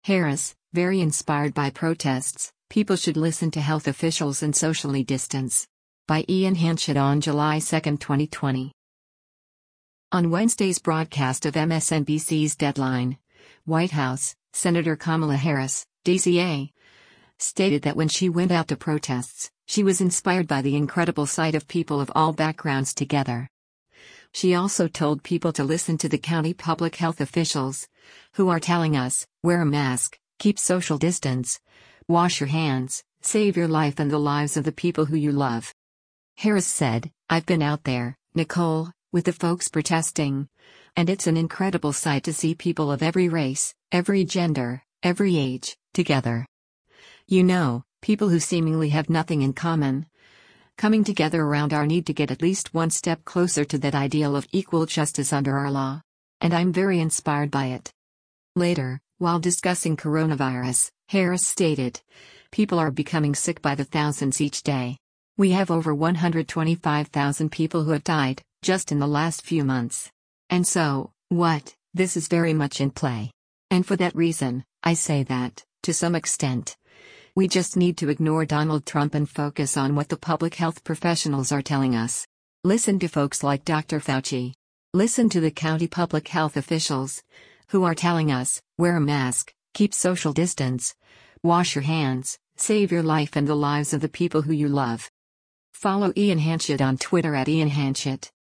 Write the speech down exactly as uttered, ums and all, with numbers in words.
Harris, very inspired by protests, people should listen to health officials and socially distance. By Ian Hanchett on July second, twenty twenty. On Wednesday's broadcast of M S N B C's Deadline, White House, Senator Kamala Harris, D C A, stated that when she went out to protests, she was inspired by the incredible sight of people of all backgrounds together. She also told people to listen to the county public health officials, who are telling us, wear a mask, keep social distance, wash your hands, save your life and the lives of the people who you love. Harris said, "I've been out there, Nicole, with the folks protesting. And it's an incredible sight to see people of every race, every gender, every age, together. You know, people who seemingly have nothing in common, coming together around our need to get at least one step closer to that ideal of equal justice under our law. And I'm very inspired by it." Later, while discussing coronavirus, Harris stated, "People are becoming sick by the thousands each day. We have over one hundred twenty-five thousand people who have died, just in the last few months. And so, what, this is very much in play. And for that reason, I say that, to some extent, we just need to ignore Donald Trump and focus on what the public health professionals are telling us. Listen to folks like Doctor Fauci. Listen to the county public health officials, who are telling us, wear a mask, keep social distance, wash your hands, save your life and the lives of the people who you love." Follow Ian Hanchett on Twitter at Ian Hanchett.